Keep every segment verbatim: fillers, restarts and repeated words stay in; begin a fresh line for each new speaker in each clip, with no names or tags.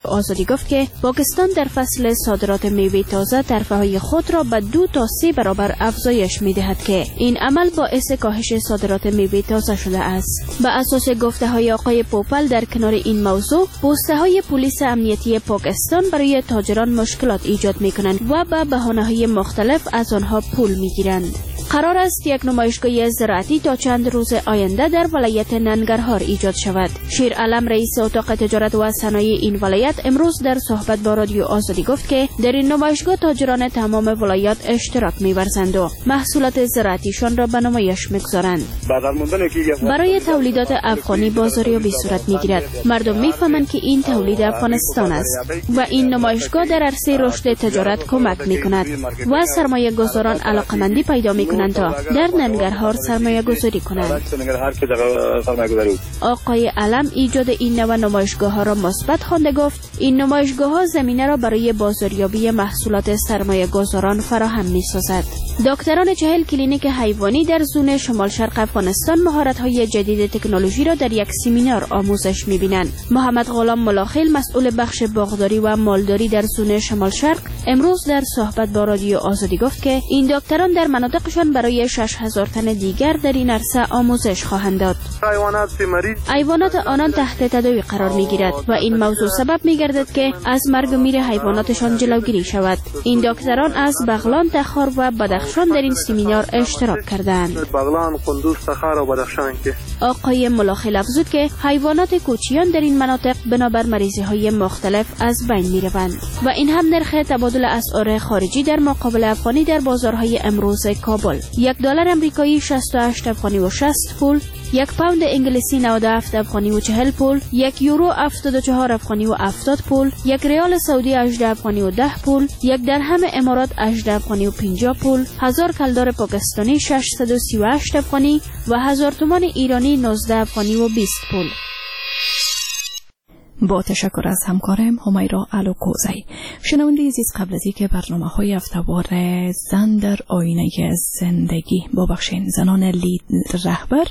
آزادی گفت که پاکستان در فصل صادرات میوه تازه ترفه‌های خود را به دو تا سه برابر افزایش می‌دهد که این عمل باعث کاهش صادرات میوه تازه شده است. به اساس گفته‌های آقای پوپل در کنار این موضوع، پست‌های پلیس امنیتی پاکستان برای تاجران مشکلات ایجاد می‌کنند و به بهانه‌های مختلف از آنها پول می‌گیرند. قرار است یک نمایشگاه زراعتی تا چند روز آینده در ولایت ننگرهار ایجاد شود. شیر علم رئیس اتاق تجارت و صنایع این ولایت امروز در صحبت با رادیو آزادی گفت که در این نمایشگاه تاجران تمام ولایات اشتراک می‌ورزند و محصولات زراعتیشان را به نمایش می‌گذارند. برای تولیدات افغانی بازاریابی صورت می‌گیرد. مردم می‌فهمند که این تولید افغانستان است و این نمایشگاه در عرصه رشد تجارت کمک می‌کند و سرمایه‌گذاران علاقه‌مندی پیدا می‌کنند تا در ننگرهار سرمایه گذاری کنند. آقای علم ایجاد این نوع نمایشگاه ها را مثبت خوانده گفت این نمایشگاه ها زمینه را برای بازاریابی محصولات سرمایه گذاران فراهم می سازد. دکتران چهل کلینیک حیوانی در زون شمال شرق افغانستان مهارت های جدید تکنولوژی را در یک سمینار آموزش می بینند. محمد غلام ملاخیل مسئول بخش باغداری و مالداری در زون شمال شرق امروز در صحبت با رادیو آزادی گفت که این دکتران در مناطقشان برای شش هزار تن دیگر در این عرصه آموزش خواهند داد. حیوانات آنان تحت تداوی قرار می گیرد و این موضوع سبب می گردد که از مرگ و میر حیواناتشان جلوگیری شود. این دکتران از بغلان، تخار و بدخشان در این سمینار اشتراک کردند. آقای ملاخی افزود که حیوانات کوچیان در این مناطق بنابر مریضی های مختلف از بین می روند و این هم نرخ تبادل اسعار خارجی در مقابل افغانی در بازارهای امروز کابل. یک دلار امریکایی شصت و هشت افغانی و شصت پول، یک پوند انگلیسی نود و هفت افغانی و چهل پول، یک یورو هفتاد و چهار افغانی و هفتاد پول، یک ریال سعودی هجده افغانی و ده پول، یک درهم امارات هجده افغانی و پنجاه پول، هزار کلدار پاکستانی ششصد و سی و هشت افغانی و هزار تومان ایرانی نوزده افغانی و بیست پول.
با تشکر از همکارم همیرا الوکوزی. شنونده عزیز، قبل از اینکه برنامه‌های هفته‌وار زن در آینه زندگی با بخش زنان لید رهبر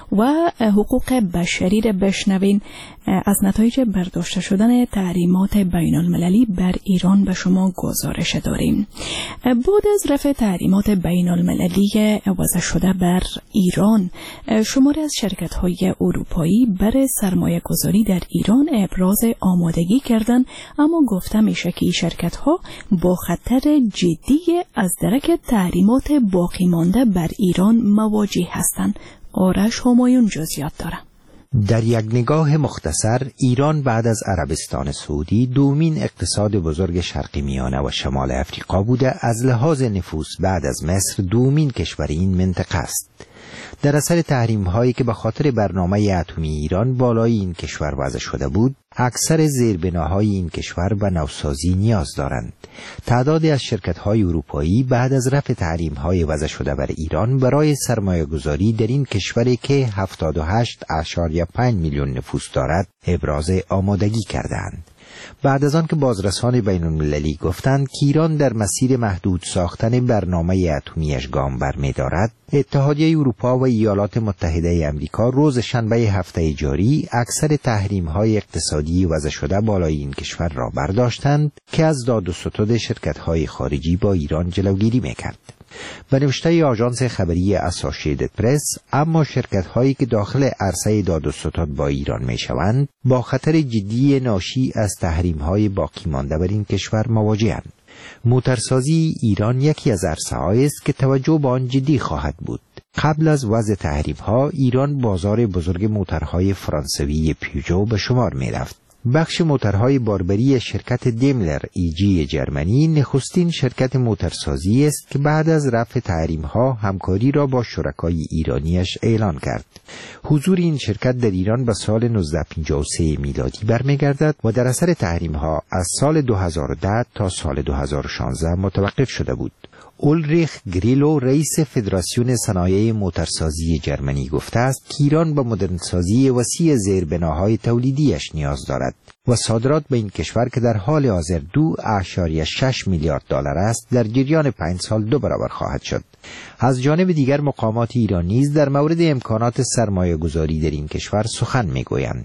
و حقوق بشری را بشنوین، از نتایج برداشته شدن تحریمات بین المللی بر ایران به شما گزارش داریم. بعد از رفع تحریمات بین المللی وضع شده بر ایران، شماری از شرکت‌های اروپایی برای سرمایه گذاری در ایران ابراز آمادگی کردند، اما گفته میشه که این شرکت‌ها با خطر جدی از درک تحریمات باقی مانده بر ایران مواجه هستند. آرش همایون جزئیات داره.
در یک نگاه مختصر، ایران بعد از عربستان سعودی دومین اقتصاد بزرگ شرق میانه و شمال افریقا بوده. از لحاظ نفوس بعد از مصر دومین کشور این منطقه است. در اثر تحریم هایی که به خاطر برنامه اتمی ایران بالای این کشور وضع شده بود، اکثر زیربناهای این کشور به نوسازی نیاز دارند. تعدادی از شرکت‌های اروپایی بعد از رفع تحریم‌های وضع شده بر ایران برای سرمایه‌گذاری در این کشوری که هفتاد و هشت ممیز پنج میلیون نفوس دارد ابراز آمادگی کردند. بعد از آن که بازرسان بین المللی گفتند که ایران در مسیر محدود ساختن برنامه اتمیش گام برمی دارد، اتحادیه اروپا و ایالات متحده آمریکا روز شنبه هفته جاری اکثر تحریم‌های اقتصادی وضع شده بالای این کشور را برداشتند که از داد و ستد شرکت‌های خارجی با ایران جلوگیری می‌کرد. به نوشته آژانس خبری اسوسییتد پرس، اما شرکت‌هایی که داخل عرصه داد و ستد با ایران می‌شوند با خطر جدی ناشی از تحریم‌های باقی مانده بر این کشور مواجه‌اند. موترسازی ایران یکی از عرصه‌هایی است که توجه به آن جدی خواهد بود. قبل از وضع تحریم‌ها ایران بازار بزرگ موترهای فرانسوی پیوژو به شمار می‌رفت. بخش موترهای باربری شرکت دیملر ای جی جرمنی نخستین شرکت موترسازی است که بعد از رفع تحریم‌ها همکاری را با شرکای ایرانیش اعلان کرد. حضور این شرکت در ایران به سال نوزده پنجاه و سه میلادی برمیگردد و در اثر تحریم‌ها از سال دو هزار و ده تا سال دو هزار و شانزده متوقف شده بود. اولریخ گریلو رئیس فدراسیون صنایع موترسازی جرمنی گفته است که ایران به مدرنسازی وسیع زیربناهای تولیدیش نیاز دارد و صادرات به این کشور که در حال حاضر دو ممیز شش میلیارد دلار است در جریان پنج سال دو برابر خواهد شد. از جانب دیگر مقامات ایران نیز در مورد امکانات سرمایه گذاری در این کشور سخن می گویند.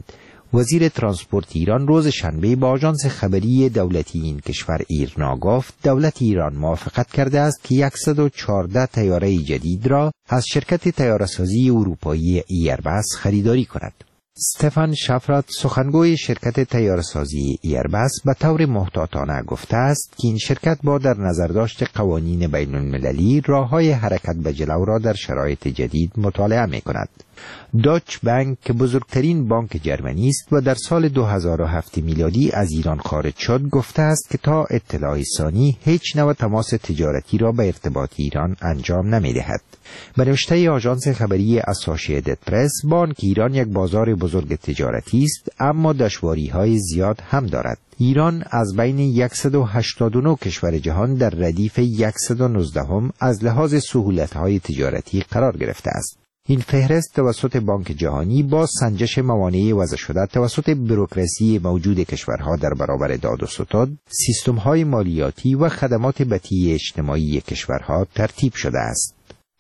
وزیر ترانسپورت ایران روز شنبه با آژانس خبری دولتی این کشور ایرنا گفت دولت ایران موافقت کرده است که صد و چهارده طیاره جدید را از شرکت طیاره‌سازی اروپایی ایربس خریداری کند. استفان شفرات سخنگوی شرکت طیاره‌سازی ایربس به طور محتاطانه گفته است که این شرکت با در نظر داشت قوانین بین المللی راه‌های حرکت به جلو را در شرایط جدید مطالعه می‌کند. داچ بانک که بزرگترین بانک جرمنی است و در سال دو هزار و هفت میلادی از ایران خارج شد گفته است که تا اطلاع ثانی هیچ نوع تماس تجارتی را به ارتباط ایران انجام نمی‌دهد. به نوشته آژانس خبری اسوسییتد پرس، بانک ایران یک بازار بزرگ تجارتی است اما دشواری‌های زیاد هم دارد. ایران از بین صد و هشتاد و نه کشور جهان در ردیف صد و نوزده هم از لحاظ سهولت‌های تجارتی قرار گرفته است. این فهرست توسط بانک جهانی با سنجش موانع وضع شده توسط بوروکراسی موجود کشورها در برابر داد و ستد، سیستم‌های مالیاتی و خدمات بطی اجتماعی کشورها ترتیب شده است.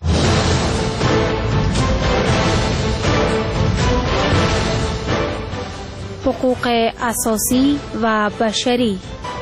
حقوق اساسی و بشری.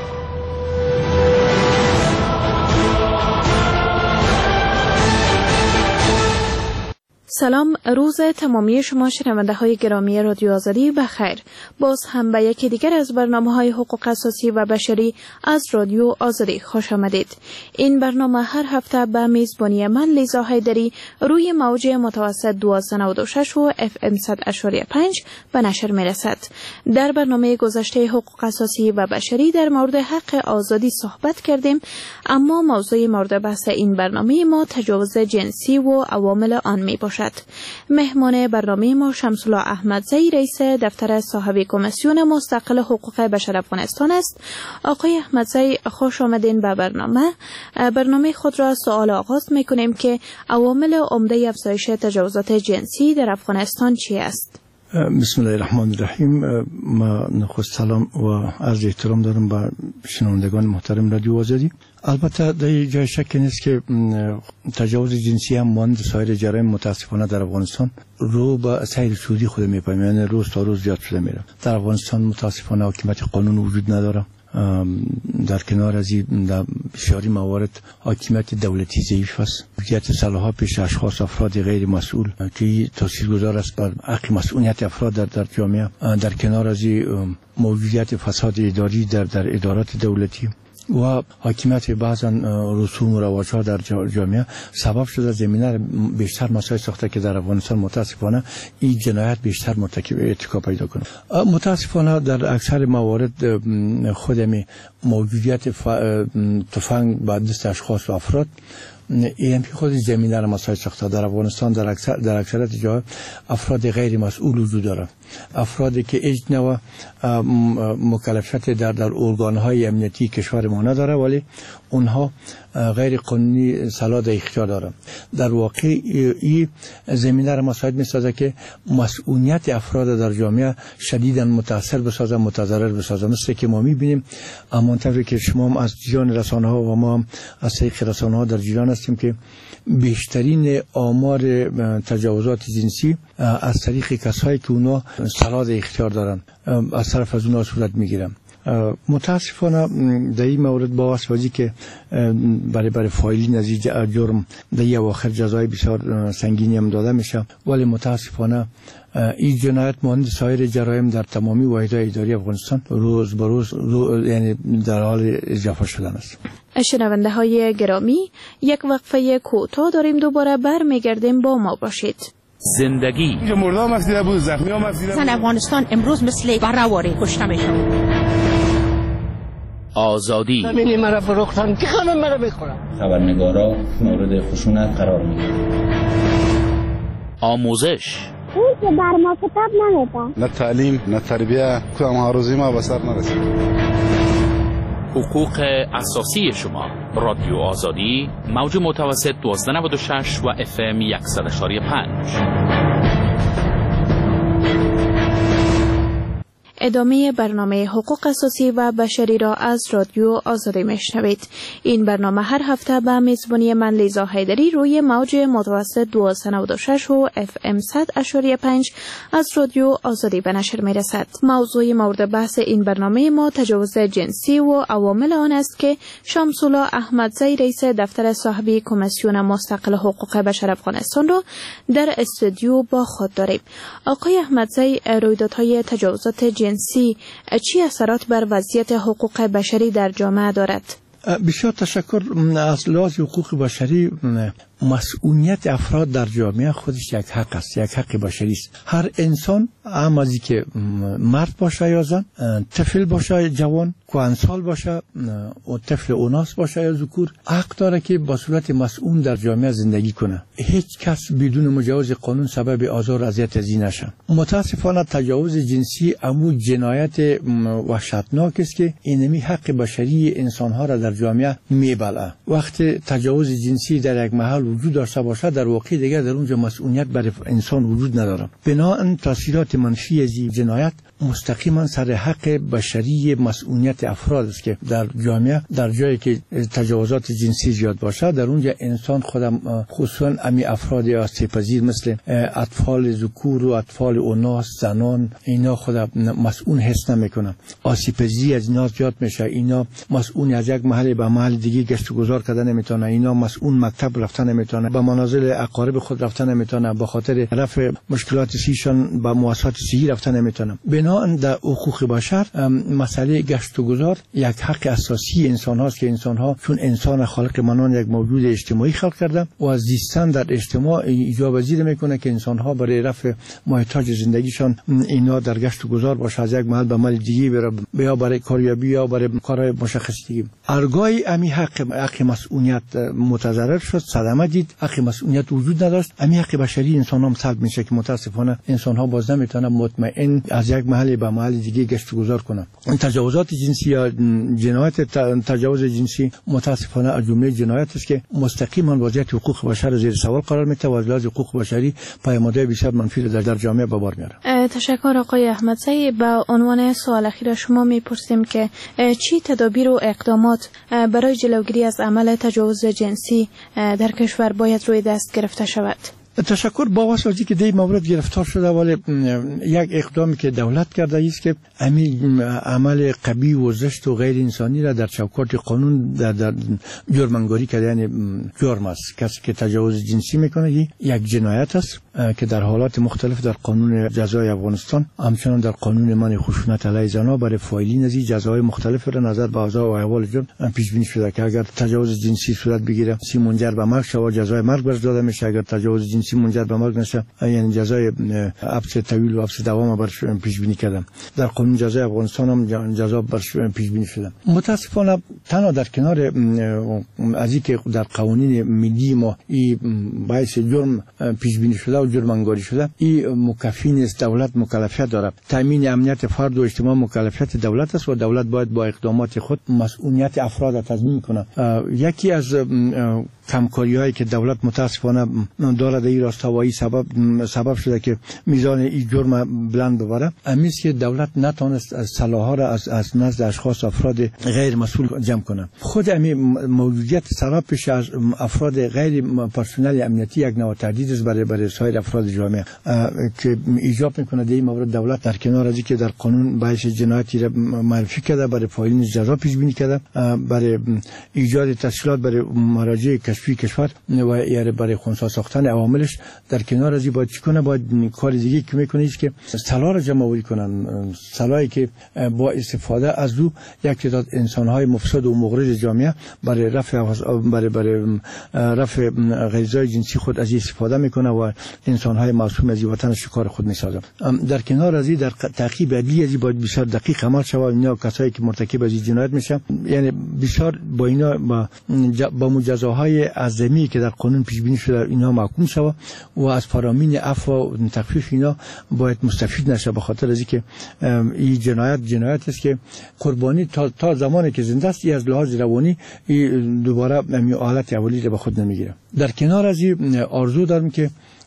سلام، روز تمامی شما شنونده های گرامی رادیو آزادی بخیر. باز هم به یکی دیگر از برنامه های حقوق اساسی و بشری از رادیو آزادی خوش آمدید. این برنامه هر هفته به میزبانی من لیزا حیدری روی موج متوسط دویست و نود و شش و اف ام صد و پنج به نشر می رسد. در برنامه گذشته حقوق اساسی و بشری در مورد حق آزادی صحبت کردیم، اما موضوع مورد بحث این برنامه ما تجاوز جنسی و عوامل آن می باشد. مهمان برنامه ما شمس‌الله احمدزی رئیس دفتر صاحب کمیسیون مستقل حقوق بشر افغانستان است. آقای احمدزی خوش آمدین به برنامه. برنامه خود را سوال آغاز می‌کنیم که عوامل عمده افزایش تجاوزات جنسی در افغانستان چی است؟
بسم الله الرحمن الرحیم. ما نخست سلام و عرض احترام دارم به شنوندگان محترم رادیو آزادی. البته در جای شک نیست که تجاوز جنسی هم مانند سایر جرایم متاسفانه در افغانستان رو به سیر سودی خود میپاییم، یعنی روز تا روز زیاد شده میره. در افغانستان متاسفانه حاکمیت قانون وجود نداره. در کنار از این در بسیاری موارد حاکمیت دولتی ضعیف است. موجودیت سلاح‌ها پیش اشخاص افراد غیر مسئول که تاثیرگذار است بر حق مسئولیت افراد در در جامعه. در کنار از این موجودیت فساد اداری در در ادارات دولتی و حاکمیت بعضا رسوم و رواج‌ها در جامعه سبب شده زمینه بیشتر مسائل ساخته که در افغانستان متاسفانه این جنایت بیشتر مرتکب ارتکاب پیدا کنه. متاسفانه در اکثر موارد خودمی موجودیت تفنگ به دست اشخاص و افراد این خود زمینه را مسائل ساخته. در افغانستان در اکثر در اکثریت جاها افراد غیر مسئول وجود دارند، افرادی که هیچ نوع مکلفیت در در ارگان‌های امنیتی کشور ما نداره، ولی اونها غیر قانونی سلاح در اختیار دارند. در واقع این زمینه را مساعد می‌سازه که مسئولیت افراد در جامعه شدیداً متاثر بسازه، متضرر بسازه. مثل که ما می‌بینیم همانطور که شما هم از جریان رسانه‌ها و ما هم از طریق رسانه‌ها در جریان هستیم که بیشترین آمار تجاوزات جنسی از طریق کسایی که اونا سلاح در اختیار دارن از طرف از اونا صورت میگیرن. متاسفانه در این مورد با واسطه که برای برای فایلین از جرم در این اواخر جزای بسیار سنگینی هم داده میشه، ولی متاسفانه این جنایت مانند سایر جرایم در تمامی واحدهای اداری افغانستان روز به روز رو یعنی در حال اضافه شدن است.
شنونده های گرامی، یک وقفه کوتاه داریم، دوباره برمیگردیم، با ما باشید.
زندگی
مرده هم افزیده بود، زخمی هم افزیده بود.
افغانستان امروز مثل برهواری کشته میشن. آزادی
ببینی مرا فروختن که خانم مرا بخورم.
خبرنگارا مورد خشونت قرار میگیرن.
آموزش
اون که بر ما کتاب نمیده،
نه تعلیم نه تربیه، کدام هاروزی ما به سر نرسید.
حقوق اساسی شما. رادیو آزادی موج متوسط دویست و نود و شش و اف ام صد و پنج.
ادامه برنامه حقوق اساسی و بشری را از رادیو آزادی میشنوید. این برنامه هر هفته به میزبانی من لیزا حیدری روی موج متوسط دویست و نود و شش و اف ام صد اشاری پنج از رادیو آزادی به نشر می رسد. موضوع مورد بحث این برنامه ما تجاوز جنسی و عوامل آن است که شمس الله احمدزی رئیس دفتر صاحبی کمیسیون مستقل حقوق بشر افغانستان را در استودیو با خود داریم. آقای احمدزی، رویدادهای تجاوزات جنسی چی اثرات بر وضعیت حقوق بشری در جامعه دارد؟
بسیار تشکر. از لحاظ حقوق بشری مسئولیت افراد در جامعه خودش یک حق است، یک حق بشری است. هر انسان، هم از که مرد باشه یا زن، طفل باشه جوان، کهنسال باشه و طفل اوناس باشه یا ذکور، حق داره که با صورت مسئول در جامعه زندگی کنه. هیچ کس بدون مجاز قانون سبب آزار و اذیت ازی نشه. متاسفانه تجاوز جنسی امو جنایت وحشتناک است که اینمی حق بشری انسانها را در جامعه میبلعه. وقتی تجاوز جنسی در یک محل وجود داشته باشه، در واقع دیگر در اونجا مسئولیت بر انسان وجود نداره. بنابراین تاثیرات منفی از این جنایت مستقیما سر حق بشری مسئولیت افراد است که در جامعه، در جایی که تجاوزات جنسی زیاد باشه، در اونجا انسان خودم خصوصا امی افراد آسیب‌پذیر مثل اطفال ذکور و اطفال اوناس، زنان، اینا خودم مسئول حس نمیکنه. آسیب‌پذیری از اینا زیاد میشه. اینا مسئول از یک محل به محل دیگه گشت و گذار کردن نمیتونه. اینا مسئول مکتب رفتن نمیتونه، به منازل اقارب خود رفتن نمیتونه، به خاطر رفع مشکلات سیشان به مؤسسات صحی رفتن نمیتونه. بنابراین در حقوق بشر مسئله گشت و گذار یک حق اساسی انسان هاست که انسان ها چون انسان خالق منان یک موجود اجتماعی خلق کرده و از زیستن در اجتماع ایجاب پذیر میکنه که انسان ها برای رفع محتاج زندگیشان اینا در گشت و گذار باشه، از یک محل به محل دیگه بره، یا برای کاریابی یا برای کارهای مشخصی دیگه. ارگای امی حق حق مسئولیت متضرر شد، صدمه دید، حق مسئولیت وجود نداشت. امی حق بشری انسان ها سلب میشه که متاسفانه انسان ها باز نمیتونن مطمئن از یک محل به محل دیگه گشت و گذار کنن. تجاوزات جنسی یا جنایت تجاوز جنسی متاسفانه از جمله جنایت است که مستقیما وضعیت حقوق بشر زیر سوال قرار میده و از حقوق بشری پیامدهای بسیار منفی در در جامعه به بار میاره.
تشکر آقای احمدزی. به عنوان سوال اخیر شما میپرسیم که چی تدابیر و اقدامات برای جلوگیری از عمل تجاوز جنسی در کشور باید روی دست گرفته شود؟
تشکر. با واسطه که دی مورد گرفتار شده، ولی یک اقدامی که دولت کرده است که همین عمل قبیح و زشت و غیر انسانی را در چوکات قانون در, در جرم‌انگاری کرده. یعنی جرم است. کسی که تجاوز جنسی میکنه یک جنایت است که در حالات مختلف در قانون جزای افغانستان، همچنان در قانون منع خشونت علیه زنان برای فاعلین از جزای مختلف را نظر به اوضاع و احوال جرم پیش بینی شده که اگر تجاوز جنسی صورت بگیره سی منجر به مرگ شود، جزای مرگ بر داده میشه. اگر تجاوز جنسی منجر به مرگ نشه، یعنی جزای حبس طویل و حبس دوام بر پیش بینی کردم. در قانون جزای افغانستان هم جزا بر پیش بینی شده. متاسفانه تنها در کنار از اینکه در قوانین ملی ما این باعث جرم پیش بینی شده و جرم انگاری شده، این مکفی نیست. دولت مکلفیت داره. تامین امنیت فرد و اجتماع مکلفیت دولت است و دولت باید با اقدامات خود مسئولیت افراد را تضمین کنه. یکی از کمکاری هایی که دولت متاسفانه داره در این راستا و این سبب سبب شده که میزان این جرم بلند ببره، امیست که دولت نتونست سلاح را از از نزد اشخاص افراد غیر مسئول جمع کنه. خود امی موجودیت سبب پیش از افراد غیر پرسنل امنیتی یک نوع تهدید است برای برای سایر افراد جامعه که ایجاب میکنه در این مورد دولت در کنار از اینکه در قانون باعث جنایتی را معرفی کرده، برای فاعلین جزا پیش بینی کرده، برای ایجاد تسهیلات برای مراجع کشفی کشور و یا برای خنثی ساختن عواملش، در کنار از این باید چیکنه، باید کار دیگه که میکنه است که سلاح را جمع آوری کنن. سلاحی که با استفاده از او یک تعداد انسان‌های مفسد و مغرض جامعه برای رفع برای برای رفع غریزه‌های جنسی خود از استفاده میکنه و انسان‌های معصوم از وطن شکار خود میسازه. در کنار از این در تعقیب عدلی از این باید بسیار دقیق عمل شود. اینا کسایی که مرتکب از این جنایت میشن، یعنی بسیار با اینا با, با مجازاهای اعظمی که در قانون پیش بینی شده اینا محکوم شود و از فرامین عفو و تخفیف اینا باید مستفید نشه، به خاطر از اینکه این جنایت جنایت است که قربانی تا, تا زمانی که زنده است از لحاظ روانی دوباره می حالت اولی را به خود نمیگیره. در کنار از این آرزو دارم که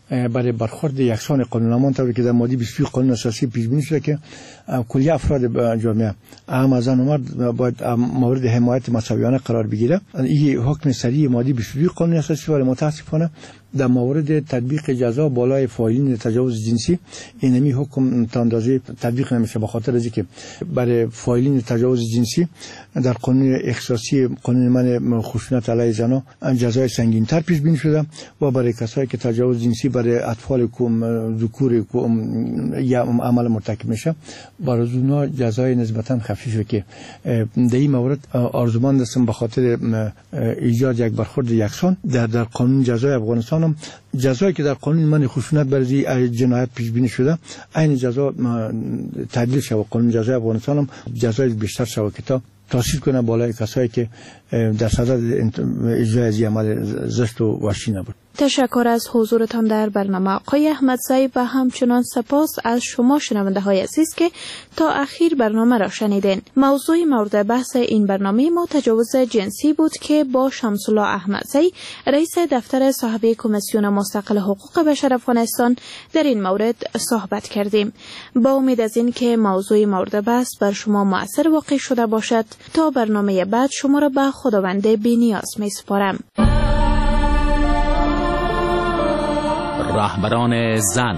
برای برخورد یکسان قانونمان طوری که در ماده بیست و قانون اساسی پیش بینی شده که کلیه افراد جامعه هم از زن و مرد باید مورد حمایت مساویانه قرار بگیره. این حکم سریع ماده بیست و قانون اساسی و متاسفانه در مورد تطبیق جزا بالای فاعلین تجاوز جنسی اینمی حکم تا اندازه تطبیق نمیشه، به خاطر از اینکه برای فاعلین تجاوز جنسی در قانون اختصاصی قانون من خشونت علیه زنان جزای سنگین تر پیش بینی شده و برای کسایی که تجاوز جنسی برای اطفال ذکور یا عمل مرتکب میشه برای اونها جزای نسبتا خفیفه که در این مورد آرزومند هستم به خاطر ایجاد یک برخورد یکسان در در قانون جزای افغانستان هم جزایی که در قانون من خشونت برای جنایت پیش بینی شده این جزا تعدیل شود. قانون جزای افغانستان هم جزای بیشتر شود که تا تاثیر کنه بالای کسایی که در صدد اجرای از عمل زشت و وحشی نبود.
تشکر از حضورتان در برنامه آقای احمدزی و همچنان سپاس از شما شنونده های عزیز که تا اخیر برنامه را شنیدین. موضوع مورد بحث این برنامه ما تجاوز جنسی بود که با شمس الله احمدزی رئیس دفتر صاحب کمیسیون مستقل حقوق بشر افغانستان در این مورد صحبت کردیم. با امید از این که موضوع مورد بحث بر شما مؤثر واقع شده باشد تا برنامه بعد شما را به خداوند بی‌نیاز می‌سپارم.
رهبران زن.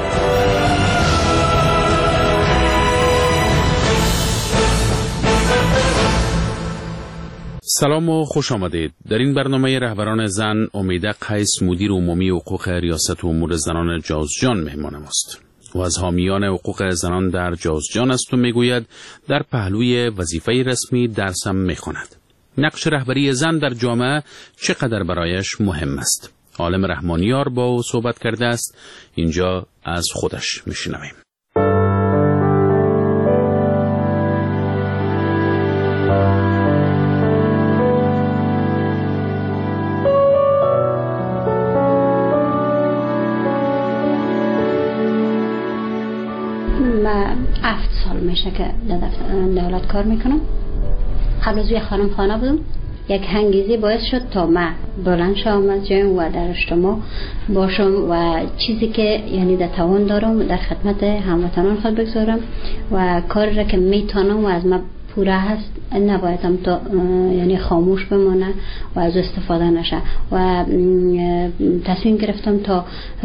سلام و خوش آمدید. در این برنامه رهبران زن امیده قیس مدیر عمومی حقوق ریاست امور زنان جازجان مهمان ماست. و از حامیان حقوق زنان در جازجان است و میگوید در پهلوی وظیفه رسمی درس هم میخواند. نقش رهبری زن در جامعه چقدر برایش مهم است. عالم رحمانیار با او صحبت کرده است. اینجا از خودش میشنویم.
من هفت سال میشه که در دولت کار میکنم. قبل از یه خانم خانه بودم. یک هنگیزی باعث شد تا من بلند شوم از جایم و در اجتماع باشم و چیزی که یعنی در توان دارم در خدمت هموطنان خود بگذارم و کاری را که میتونم و از من پوره هست نبایدم تا یعنی خاموش بمانه و از استفاده نشه و تصمیم گرفتم تا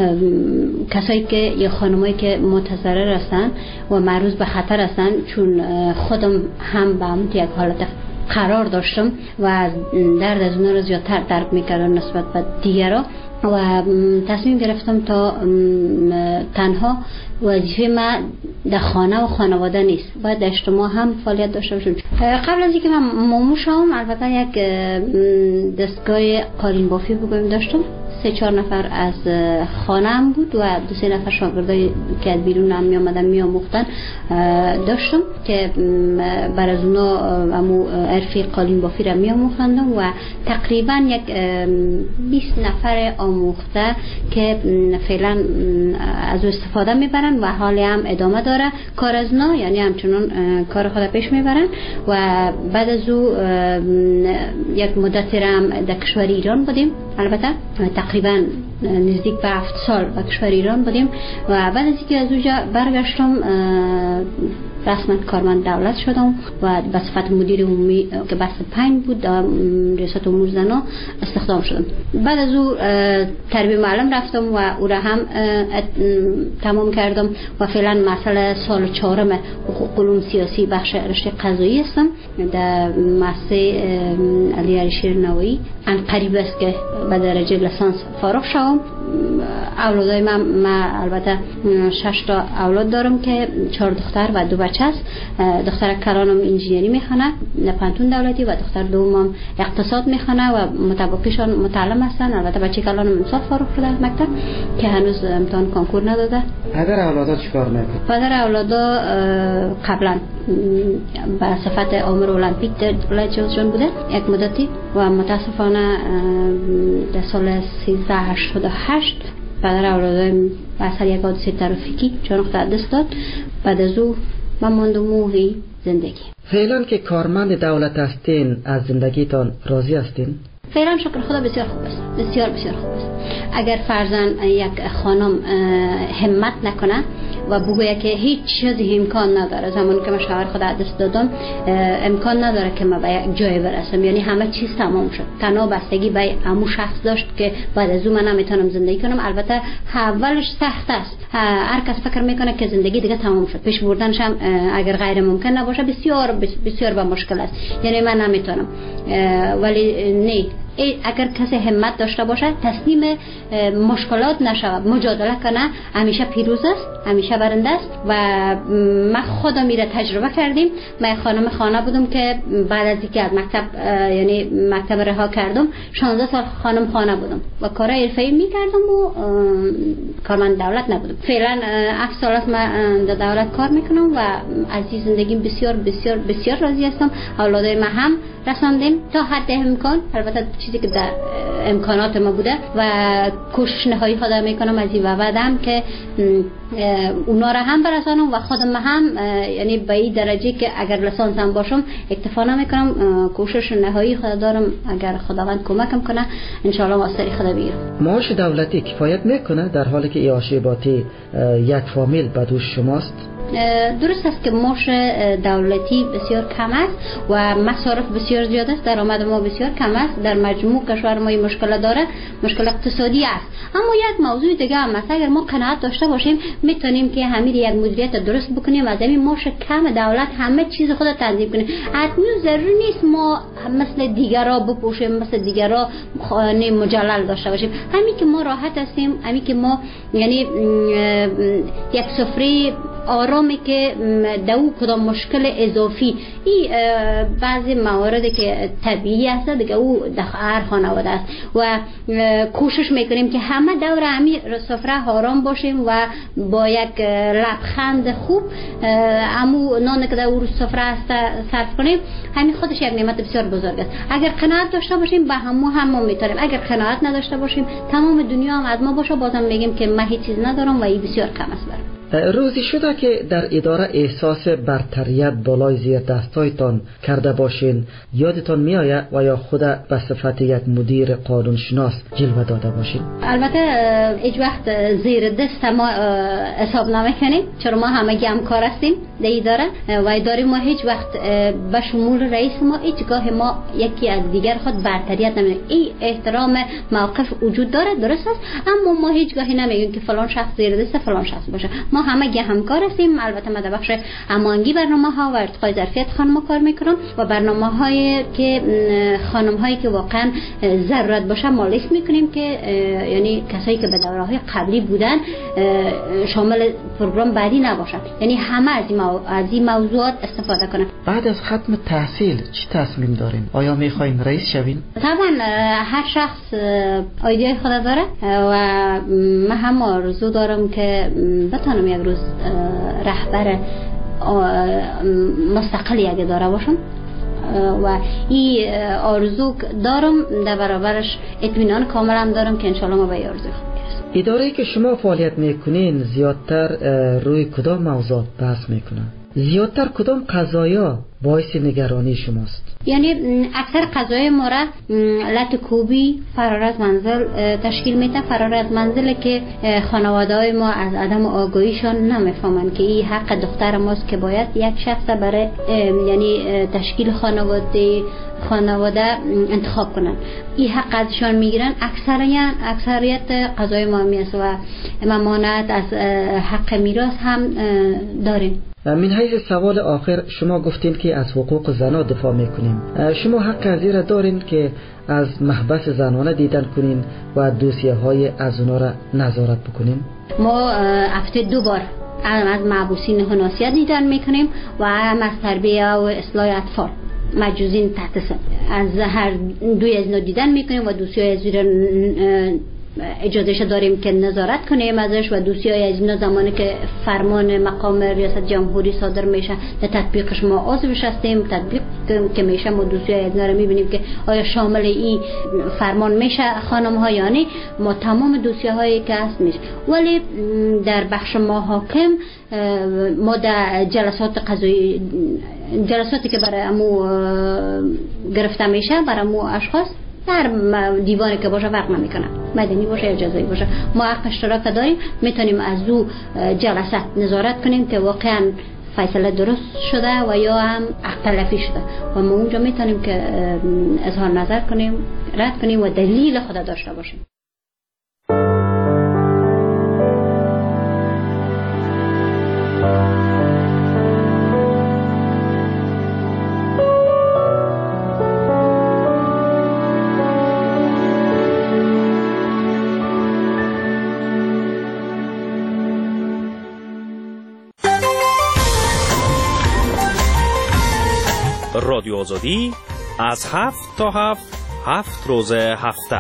کسایی که یا خانمایی که متضرر هستن و معرض به خطر هستن، چون خودم هم به همون یک حالت قرار داشتم و درد از اونها رو زیادتر درک میکردم نسبت به دیگرها و تصمیم گرفتم تا تنها وظیفه من در خانه و خانواده نیست، باید در اجتماع هم فعالیت داشته باشم. قبل از اینکه من مامو شوم البته یک دستگاه قالین بافی بگویم داشتم. سه چهار نفر از خانه هم بود و دو سه نفر شاگردای که از بیرون هم می آمدن می آموختن داشتم که بر از اونا امو عرفی قالین بافی را می آموختندم و تقریبا یک بیست نفر آموخته که فعلا از استفاده میبرن و حالی هم ادامه داره کار از اونا، یعنی همچنان کار خود پیش میبرن و بعد از او یک مدتی را هم در کشور ایران بودیم. البته تقریبا نزدیک به هفت سال به کشور ایران بودیم و بعد از اینکه از اونجا برگشتم رسما کارمند دولت شدم و به صفت مدیر عمومی که بس پنج بود در ریاست امور زنان استخدام شدم. بعد از او تربیت معلم رفتم و او را هم تمام کردم و فعلا مسئله سال چهارم حقوق علوم سیاسی بخش رشته قضایی هستم در مؤسسه علی علیشیر نوایی. ان قریب است که به درجه لیسانس فارغ شوم. اولادای من, من البته شش تا اولاد دارم که چهار دختر و دو بچه است. دختر کلانم انجینری میخونه در پانتون دولتی و دختر دومم اقتصاد میخونه و متبقیشان متعلم هستن. البته بچه کلانم امسال فارغ شده از مکتب که هنوز امتحان کنکور نداده.
پدر اولادا چیکار میکنه؟
پدر اولادا قبلا به صفت آمر المپیک در ولایت جازجان بوده یک مدتی و متاسفانه در سال سیزده هشتاد و هشت پدر اولادایم به اثر یک حادثه ترافیکی جان خود دست داد. بعد از او من ماندم موهی زندگی.
فعلا که کارمند دولت هستین از زندگیتان راضی هستین؟
فعلا شکر خدا بسیار خوب است، بسیار بسیار خوب است. اگر فرضاً یک خانم همت نکنه و بگوید که هیچ چیزی امکان نداره، زمانی که من شوهر خود دست دادم امکان نداره که من به یک جای برسم، یعنی همه چیز تمام شد، تنها بستگی به همون شخص داشت که بعد از اون من نمیتونم زندگی کنم. البته اولش سخت است، هر کس فکر میکنه که زندگی دیگه تمام شد، پیش بردنش هم اگر غیر ممکن نباشه بسیار بسیار با مشکل است، یعنی من نمیتونم. ولی نه، اگر کسی همت داشته باشه، تسلیم مشکلات نشود، مجادله کنه، همیشه پیروز است، همیشه برنده است. و من خودم میره تجربه کردیم. من خانم خانه بودم که بعد از اینکه از مکتب یعنی مکتب رها کردم شانزده سال خانم خانه بودم و کار حرفه‌ای میکردم و کارمند دولت نبودم. فعلا هفت سال است من در دولت کار میکنم و از این زندگی بسیار بسیار بسیار راضی هستم. اولادای ما هم رساندیم تا حد امکان، البته چیزی که در امکانات ما بوده و کوشش نهایی خودم میکنم از این بعدم که اونا را هم برسانم و خودم هم، یعنی به این درجه که اگر لسانسم باشم اکتفا نمیکنم، کوشش نهایی خود دارم. اگر خداوند کمکم کنه انشالله واسطه خدا بگیرم.
معاش دولتی کفایت میکنه در حالی که ایاشیباتی یک فامیل به دوش شماست؟
درست است که معاش دولتی بسیار کم است و مصارف بسیار زیاد است، درآمد ما بسیار کم است. در مجموع کشور ما این مشکل داره، مشکل اقتصادی است. اما یک موضوع دیگه هم است، اگر ما قناعت داشته باشیم میتونیم که همین یک مدیریت درست بکنیم، از همین معاش کم دولت همه چیز خود تنظیم کنیم. حتما ضروری نیست ما مثل دیگرا بپوشیم، مثل دیگرا خانه مجلل داشته باشیم. همین که ما راحت هستیم، همین که ما یعنی یک سفره آرامی که دو کدام مشکل اضافی، این بعضی مواردی که طبیعی است دیگه او در هر خانواده است و کوشش میکنیم که همه دور همین سفره آرام باشیم و با یک لبخند خوب همو نان که در او سفره است صرف کنیم. همین خودش یک نعمت بسیار بزرگ است. اگر قناعت داشته باشیم به همو هم میتونیم، اگر قناعت نداشته باشیم تمام دنیا هم از ما باشه بازم میگیم که من هیچ چیز ندارم و این بسیار کم است برام.
روزی شده که در اداره احساس برتریت بالای زیر دستایتان کرده باشین، یادتان میآید و یا خود به صفت یک مدیر قانونشناس جلوه داده باشین؟
البته هیچ وقت زیر دست ما حساب نمیکنیم، چرا ما همگی همکار هستیم در اداره و اداره ما هیچ وقت به شمول رئیس ما هیچگاه ما یکی از دیگر خود برتریت نمیدیم. این احترام موقف وجود داره، درست است، اما ما هیچگاهی نمیگیم که فلان شخص زیر دست فلان شخص باشه. ما همگی همکار هستیم. البته من در بخش امانگی برنامه‌ها و ارتقای ظرفیت خانم‌ها کار میکنم و برنامه‌هایی که خانم‌هایی که واقعا ضرورت باشه ما لیست میکنیم که یعنی کسایی که به دوره‌های قبلی بودن شامل پروگرام بعدی نباشن، یعنی همه از این مو... از این موضوعات استفاده کنن.
بعد از ختم تحصیل چی تصمیم دارین؟ آیا میخواین رئیس شوین؟
طبعا هر شخص ایده خود داره و من هم آرزو دارم که بتونم یک روز رهبر مستقل یک اداره باشم و این آرزو دارم، در برابرش اطمینان کاملا دارم که انشالله ما به این آرزو خواهیم برسیم.
اداره‌ای که شما فعالیت میکنین زیادتر روی کدام موضوعات بحث میکنن؟ زیادتر کدام قضایا باعث نگرانی شماست؟
یعنی اکثر قضایای ما را لط کوبی فرار از منزل تشکیل میده. فرار از منزل که خانواده‌های ما از عدم آگاهیشان نمیفهمن که این حق دختر ماست که باید یک شخص برای یعنی تشکیل خانواده خانواده انتخاب کنن. این حق ازشان میگیرن. اکثریت اکثریت قضای ما میست و ممانعت از حق میراث هم داریم.
من حیث سوال آخر، شما گفتین که از حقوق زنان دفاع میکنیم. شما حق از این دارین که از محبس زنانه دیدن کنین و دوسیه های از اونا را نظارت بکنین؟
ما هفته دو بار از محبوسین حناسیت دیدن میکنیم و هم از تربیه و اصلاح اطفال مجوزین تحت سن. از هر دوی از اینا دیدن میکنیم و دوسیه از اینا اجازهش داریم که نظارت کنیم ازش و دوسیای از اینا زمانی که فرمان مقام ریاست جمهوری صادر میشه در تطبیقش ما عضوش هستیم. تطبیق که میشه ما دوسیای از اینا رو میبینیم که آیا شامل این فرمان میشه خانم ها یا نه. ما تمام دوسیه هایی که هست میشه، ولی در بخش ما حاکم ما در جلسات قضایی جلساتی که برای امو گرفته میشه برای امو اشخاص در دیوانی که باشه فرق نمیکنه، مدنی باشه یا جزایی باشه، ما حق اشتراک داریم، میتونیم از او جلسات نظارت کنیم که واقعا فیصله درست شده و یا هم حق تلفی شده و ما اونجا میتونیم که اظهار نظر کنیم، رد کنیم و دلیل خود داشته باشیم.
رادیو آزادی از هفت تا هفت هفت روز هفته.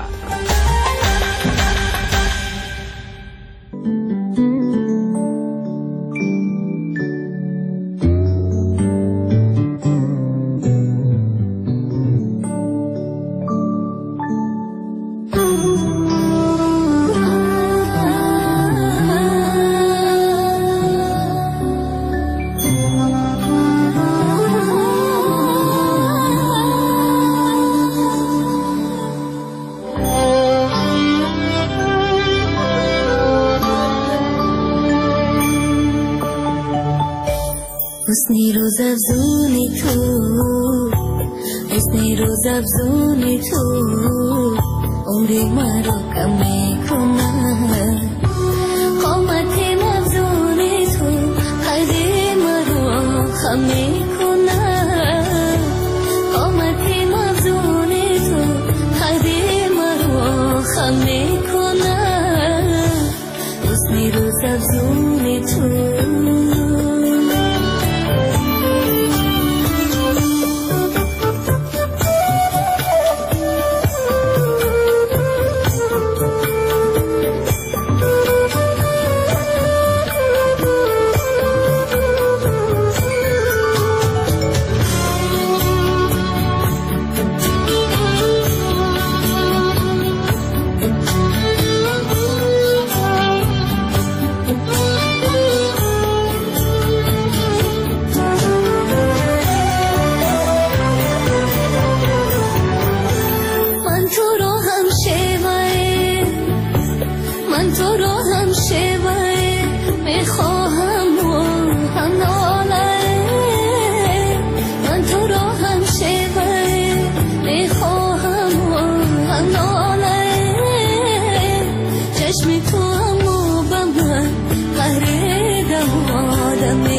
حسنی روز افزونی تو، حسنی روز افزونی تو، عمری مرا کم میکنه. قامتی مفزونی تو، قدی مرا خم میکنه. قامتی مفزونی تو، قدی مرا خم میکنه. حسنی روز افزونی تو. چشم تو هم با من قهر دمادم